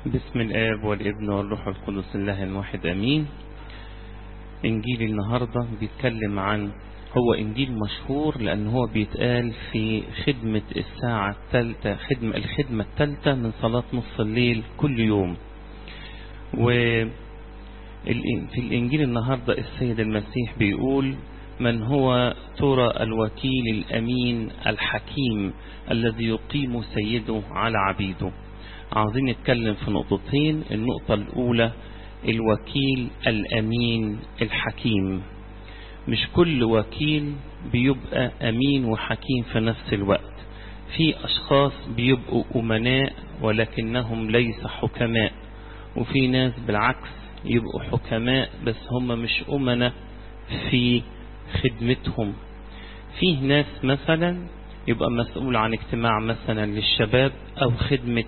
بسم الآب والابن والروح القدس الله الواحد أمين. إنجيل النهاردة بيتكلم عن هو إنجيل مشهور لأن هو بيتقال في خدمة الساعة الثالثة، الخدمة الثالثة من صلاة نصف الليل كل يوم. وفي الإنجيل النهاردة السيد المسيح بيقول: من هو ترى الوكيل الأمين الحكيم الذي يقيم سيده على عبيده. عاوزين نتكلم في نقطتين. النقطة الأولى الوكيل الأمين الحكيم. مش كل وكيل بيبقى أمين وحكيم في نفس الوقت. في أشخاص بيبقوا أمناء ولكنهم ليس حكماء، وفي ناس بالعكس يبقوا حكماء بس هم مش أمناء في خدمتهم. فيه ناس مثلا يبقى مسؤول عن اجتماع مثلا للشباب أو خدمة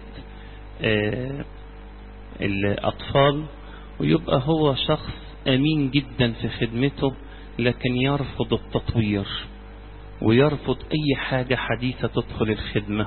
الأطفال، ويبقى هو شخص أمين جدا في خدمته لكن يرفض التطوير ويرفض أي حاجة حديثة تدخل الخدمة،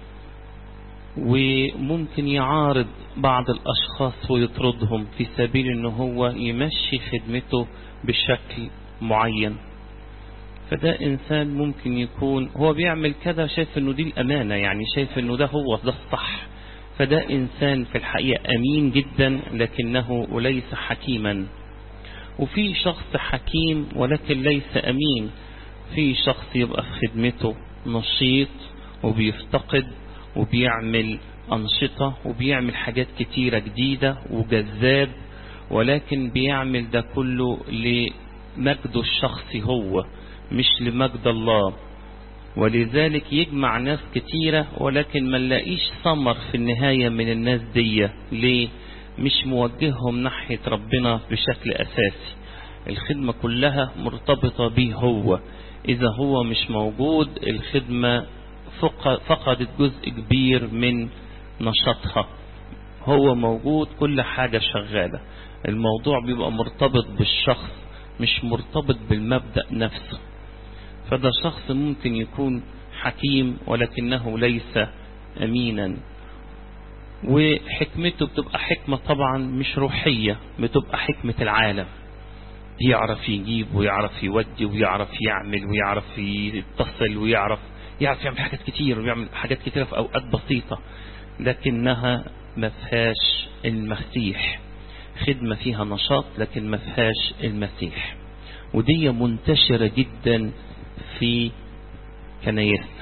وممكن يعارض بعض الأشخاص ويطردهم في سبيل أنه هو يمشي خدمته بشكل معين. فده إنسان ممكن يكون هو بيعمل كده شايف أنه دي الأمانة، يعني شايف أنه ده الصح. فده إنسان في الحقيقة أمين جدا لكنه ليس حكيما. وفي شخص حكيم ولكن ليس أمين. في شخص يبقى في خدمته نشيط وبيفتقد وبيعمل أنشطة وبيعمل حاجات كتيرة جديدة وجذاب، ولكن بيعمل ده كله لمجده الشخصي هو مش لمجد الله. ولذلك يجمع ناس كتيرة ولكن ما نلاقيش ثمر في النهاية من الناس دي. ليه؟ مش موجههم ناحية ربنا بشكل أساسي. الخدمة كلها مرتبطة به هو. إذا هو مش موجود الخدمة فقدت جزء كبير من نشاطها. هو موجود كل حاجة شغالة. الموضوع بيبقى مرتبط بالشخص مش مرتبط بالمبدأ نفسه. فده شخص ممكن يكون حكيم ولكنه ليس أمينا. وحكمته بتبقى حكمة طبعا مش روحية، بتبقى حكمة العالم. يعرف يجيب ويعرف يودي ويعرف يعمل ويعرف يتصل ويعرف يعمل حاجات كتير ويعمل حاجات كتيرة في أوقات بسيطة، لكنها ما فيهاش المسيح. خدمة فيها نشاط لكن ما فيهاش المسيح، ودي منتشرة جدا في كنايسنا.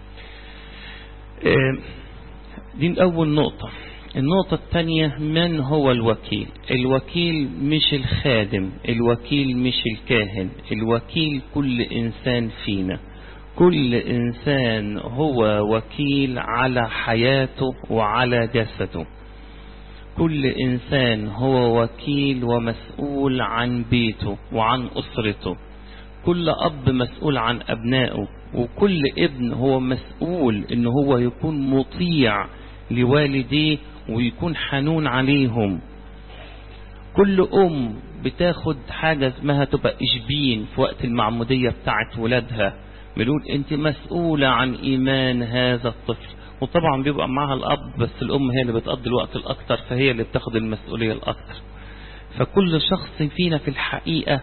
دي أول نقطة. النقطة الثانية من هو الوكيل؟ الوكيل مش الخادم، الوكيل مش الكاهن، الوكيل كل إنسان فينا. كل إنسان هو وكيل على حياته وعلى جسده. كل إنسان هو وكيل ومسؤول عن بيته وعن أسرته. كل أب مسؤول عن أبنائه، وكل ابن هو مسؤول إنه هو يكون مطيع لوالديه ويكون حنون عليهم. كل أم بتاخد حاجة اسمها تبقى إشبين في وقت المعمودية بتاعت ولادها، بنقول أنت مسؤولة عن إيمان هذا الطفل. وطبعا بيبقى معها الأب بس الأم هي اللي بتقضي الوقت الأكتر، فهي اللي بتاخد المسؤولية الأكتر. فكل شخص فينا في الحقيقة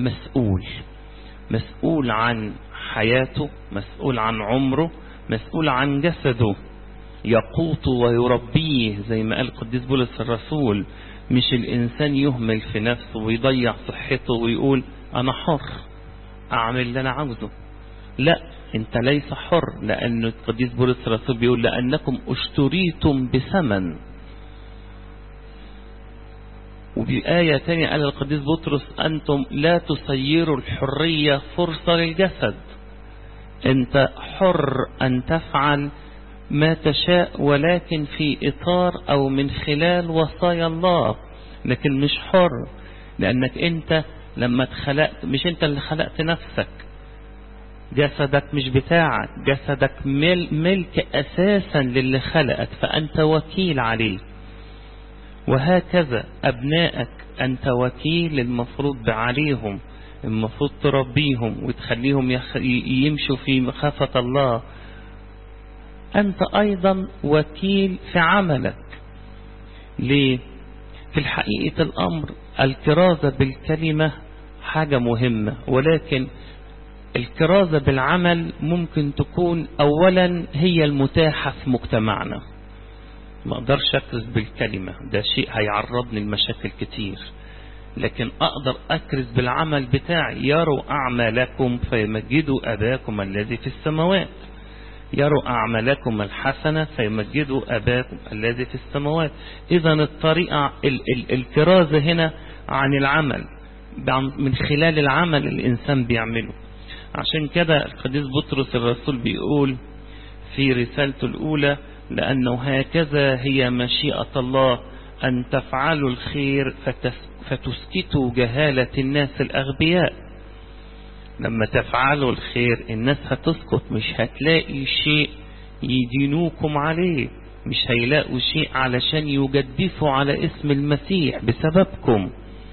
مسؤول عن حياته، مسؤول عن عمره، مسؤول عن جسده، يقوت ويربيه زي ما قال القديس بولس الرسول. مش الإنسان يهمل في نفسه ويضيع صحته ويقول أنا حر أعمل اللي أنا عاوزه. لا، أنت ليس حر، لأن القديس بولس الرسول بيقول لأنكم اشتريتم بثمن. وبآية تانية قال القديس بطرس أنتم لا تسيروا الحرية فرصة للجسد. أنت حر أن تفعل ما تشاء ولكن في إطار أو من خلال وصايا الله، لكن مش حر لأنك أنت لما اتخلقت مش أنت اللي خلقت نفسك. جسدك مش بتاعك، جسدك ملك أساسا للي خلقك، فأنت وكيل عليه. وهكذا أبنائك أنت وكيل المفروض عليهم، المفروض تربيهم وتخليهم يمشوا في مخافة الله. أنت أيضا وكيل في عملك. ليه؟ في الحقيقة الأمر الكرازة بالكلمة حاجة مهمة، ولكن الكرازة بالعمل ممكن تكون أولا هي المتاحة في مجتمعنا. ما أقدرش أكرز بالكلمة، ده شيء هيعرضني لمشاكل كتير، لكن أقدر أكرز بالعمل بتاعي. يروا أعمالكم فيمجدوا أباكم الذي في السماوات. يروا أعمالكم الحسنة فيمجدوا أباكم الذي في السماوات. إذا الطريقة الكرازة هنا عن العمل، من خلال العمل الإنسان بيعمله. عشان كده القديس بطرس الرسول بيقول في رسالته الأولى: لأنه هكذا هي مشيئة الله أن تفعلوا الخير فتسكتوا جهالة الناس الأغبياء. لما تفعلوا الخير الناس هتسكت، مش هتلاقي شيء يدينوكم عليه، مش هيلاقوا شيء علشان يجدفوا على اسم المسيح بسببكم.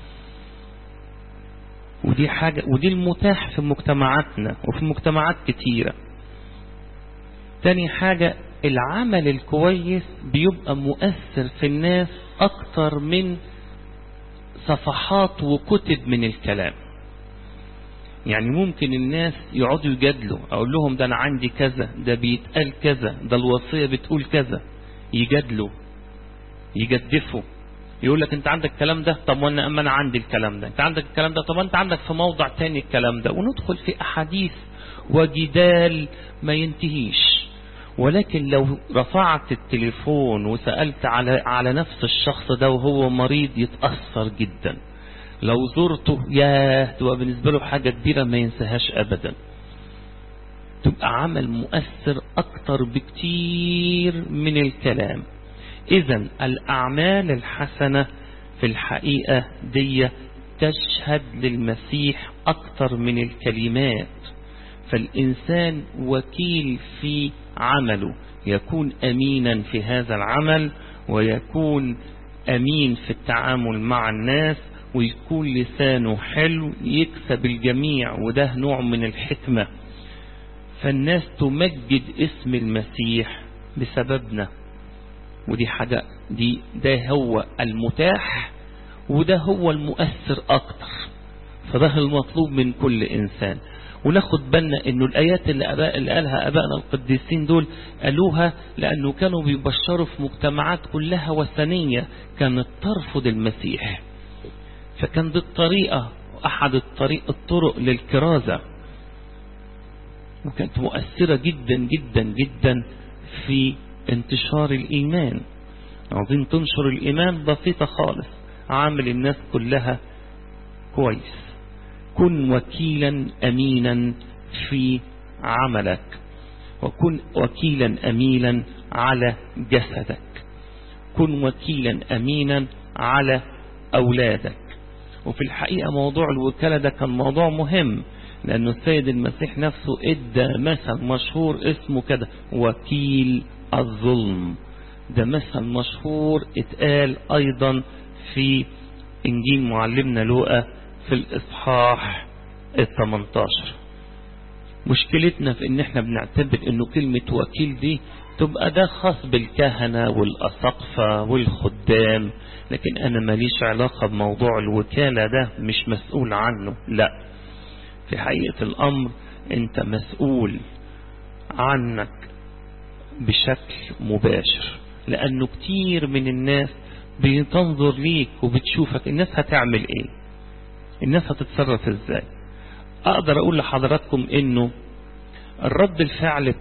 ودي حاجة، ودي المتاح في مجتمعاتنا وفي مجتمعات كتيرة. تاني حاجة، العمل الكويس بيبقى مؤثر في الناس أكتر من صفحات وكتب من الكلام. يعني ممكن الناس يقعدوا يجادلوا، أقول لهم ده أنا عندي كذا، ده بيتقال كذا، ده الوصية بتقول كذا، يجادلوا يجدفوا، يقول لك انت عندك الكلام ده، طب وانا اما انا عندي الكلام ده، انت عندك الكلام ده، طب انت عندك في موضع تاني الكلام ده، وندخل في احاديث وجدال ما ينتهيش. ولكن لو رفعت التليفون وسألت على نفس الشخص ده وهو مريض يتأثر جدا، لو زرته ياه تبقى بالنسبة له حاجة كبيرة ما ينساهاش ابدا. تبقى عمل مؤثر اكتر بكتير من الكلام. إذن الأعمال الحسنة في الحقيقة دي تشهد للمسيح أكثر من الكلمات. فالإنسان وكيل في عمله، يكون أمينا في هذا العمل، ويكون أمين في التعامل مع الناس، ويكون لسانه حلو يكسب الجميع، وده نوع من الحكمة. فالناس تمجد اسم المسيح بسببنا، ودي حاجة، ده هو المتاح، وده هو المؤثر أكتر. فده المطلوب من كل إنسان. وناخد بالنا إنه الآيات اللي قالها أبائنا القديسين دول قالوها لأنه كانوا بيبشروا في مجتمعات كلها وثنية كانت ترفض المسيح. فكان دي الطريقة، أحد الطرق للكرازة، وكانت مؤثرة جدا جدا جدا في انتشار الإيمان. عاوزين تنشر الإيمان بسيطة خالص، عامل الناس كلها كويس. كن وكيلا أمينا في عملك، وكن وكيلا أمينا على جسدك، كن وكيلا أمينا على أولادك. وفي الحقيقة موضوع الوكالة ده كان موضوع مهم، لأنه السيد المسيح نفسه ادى مثل مشهور اسمه كده وكيل الظلم. ده مثل مشهور اتقال أيضا في إنجيل معلمنا لوقا في الإصحاح 18. مشكلتنا في إن احنا بنعتبر إنه كلمة وكيل دي تبقى ده خاص بالكهنة والأساقفة والخدام، لكن أنا ماليش علاقة بموضوع الوكالة ده، مش مسؤول عنه. لا، في حقيقة الأمر أنت مسؤول عنك بشكل مباشر، لأنه كتير من الناس بتنظر ليك وبتشوفك الناس هتعمل ايه، الناس هتتصرف ازاي. اقدر اقول لحضراتكم انه الرد الفعل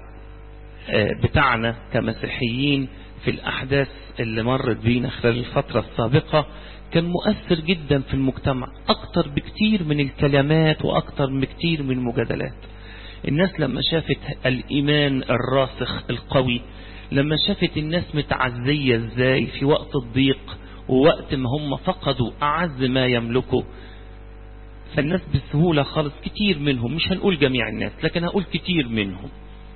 بتاعنا كمسيحيين في الاحداث اللي مرت بينا خلال الفترة السابقة كان مؤثر جدا في المجتمع، اكتر بكتير من الكلمات واكتر بكتير من المجادلات. الناس لما شافت الايمان الراسخ القوي، لما شافت الناس متعزية ازاي في وقت الضيق ووقت ما هم فقدوا اعز ما يملكوا، فالناس بسهولة خالص كتير منهم، مش هنقول جميع الناس لكن هقول كتير منهم،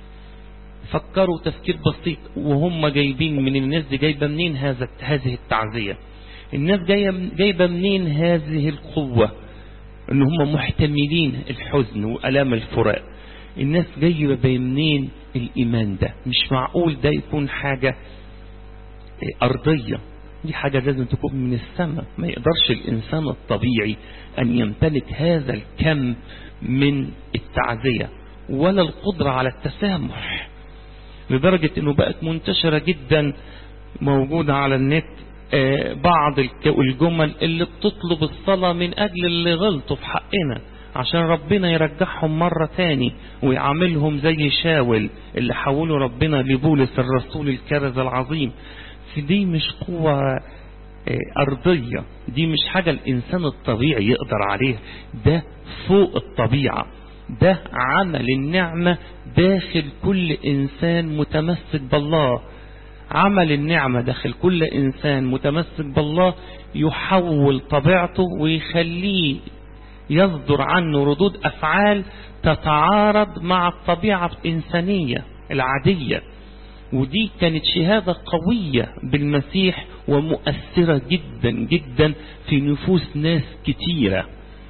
فكروا تفكير بسيط وهم جايبين من الناس دي جايبة منين هذه التعزية، الناس جايبة منين هذه القوة، ان هم محتملين الحزن وألام الفراق، الناس جايبة منين الإيمان ده. مش معقول ده يكون حاجة أرضية، دي حاجة لازم تكون من السماء. ما يقدرش الإنسان الطبيعي أن يمتلك هذا الكم من التعزية ولا القدرة على التسامح، لدرجة أنه بقت منتشرة جدا موجودة على النت بعض الجمل اللي بتطلب الصلاة من أجل اللي غلطوا في حقنا عشان ربنا يرجعهم مرة تاني ويعاملهم زي شاول اللي حولوا ربنا لبولس الرسول الكرز العظيم. دي مش قوة أرضية، دي مش حاجة الإنسان الطبيعي يقدر عليها، ده فوق الطبيعة، ده عمل النعمة داخل كل إنسان متمسك بالله. عمل النعمة داخل كل إنسان متمسك بالله يحول طبيعته ويخليه يصدر عنه ردود أفعال تتعارض مع الطبيعة الإنسانية العادية. ودي كانت شهادة قوية بالمسيح ومؤثرة جدا جدا في نفوس ناس كتيرة،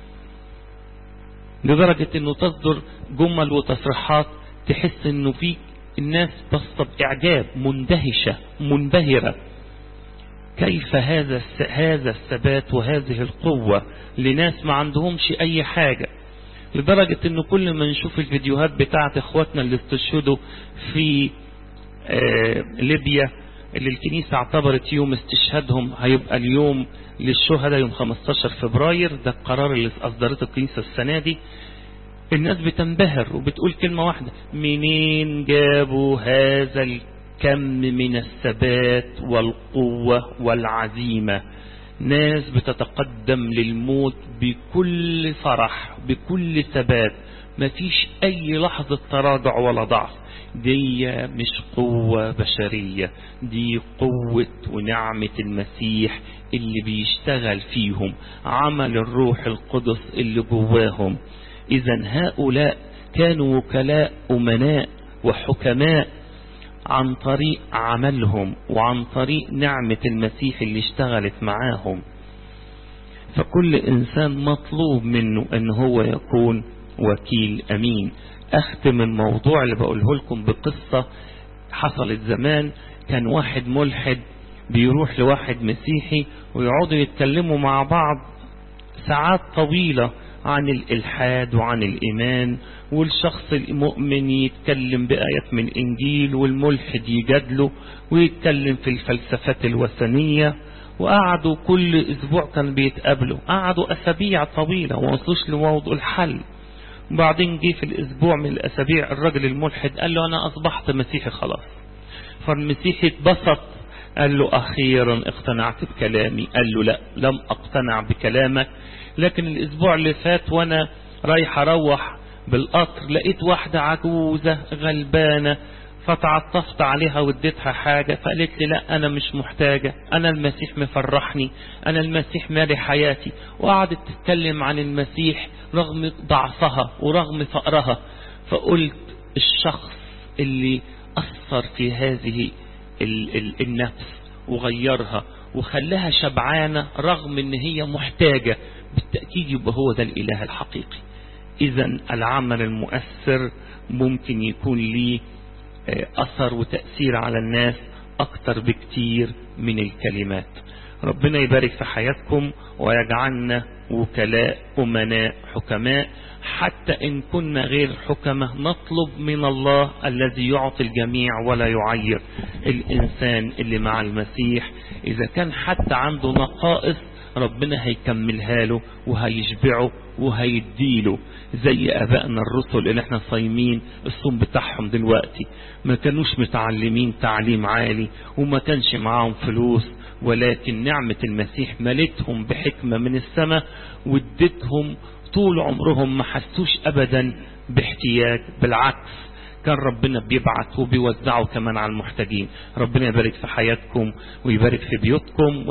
لدرجة انه تصدر جمل وتصريحات تحس انه في الناس بسط بإعجاب، مندهشة منبهرة. كيف هذا الثبات وهذه القوة لناس ما عندهمش اي حاجة، لدرجة انه كل ما نشوف الفيديوهات بتاعت اخواتنا اللي استشهدوا في ليبيا اللي الكنيسة اعتبرت يوم استشهادهم هيبقى اليوم للشهداء يوم 15 فبراير، ده القرار اللي اصدرته الكنيسة السنة دي. الناس بتنبهر وبتقول كلمة واحدة: منين جابوا هذا الكم من الثبات والقوة والعزيمة؟ ناس بتتقدم للموت بكل فرح بكل ثبات، مفيش اي لحظة تراجع ولا ضعف. دي مش قوة بشرية، دي قوة ونعمة المسيح اللي بيشتغل فيهم، عمل الروح القدس اللي جواهم. إذن هؤلاء كانوا وكلاء أمناء وحكماء عن طريق عملهم وعن طريق نعمة المسيح اللي اشتغلت معاهم. فكل إنسان مطلوب منه أن هو يكون وكيل أمين. أختم الموضوع اللي بقوله لكم بقصة حصلت زمان. كان واحد ملحد بيروح لواحد مسيحي ويقعدوا يتكلموا مع بعض ساعات طويلة عن الإلحاد وعن الإيمان، والشخص المؤمن يتكلم بآيات من إنجيل والملحد يجادله ويتكلم في الفلسفات الوثنية. وقعدوا كل أسبوع كان بيتقابلوا، قعدوا أسابيع طويلة وما وصلوش لموضوع الحل. وبعدين جه في الأسبوع من الأسابيع الرجل الملحد قال له: أنا أصبحت مسيحي خلاص. فالمسيحي اتبسط، قال له: أخيرا اقتنعت بكلامي. قال له: لا، لم أقتنع بكلامك، لكن الأسبوع اللي فات وأنا رايح أروح بالقطر لقيت واحدة عجوزة غلبانة، فتعطفت عليها واديتها حاجة، فقالت لي: لا أنا مش محتاجة، أنا المسيح مفرحني، أنا المسيح مالي حياتي. وقعدت تتكلم عن المسيح رغم ضعفها ورغم فقرها. فقلت الشخص اللي أثر في هذه النفس وغيرها وخلاها شبعانة رغم ان هي محتاجة، بالتأكيد يبقى هو ده الإله الحقيقي. إذن العمل المؤثر ممكن يكون ليه أثر وتأثير على الناس أكتر بكتير من الكلمات. ربنا يبارك في حياتكم ويجعلنا وكلاء أمناء حكماء، حتى إن كنا غير حكمة نطلب من الله الذي يعطي الجميع ولا يعير. الإنسان اللي مع المسيح إذا كان حتى عنده نقائص ربنا هيكملها له وهيشبعه وهيديله. زي أبائنا الرسل اللي احنا صايمين الصوم بتاعهم دلوقتي، ما كانوش متعلمين تعليم عالي وما كانش معاهم فلوس، ولكن نعمة المسيح ملتهم بحكمة من السماء وادتهم طول عمرهم ما حسوش أبدا باحتياج، بالعكس كان ربنا بيبعت وبيوزعه كمان على المحتاجين. ربنا يبارك في حياتكم ويبارك في بيوتكم.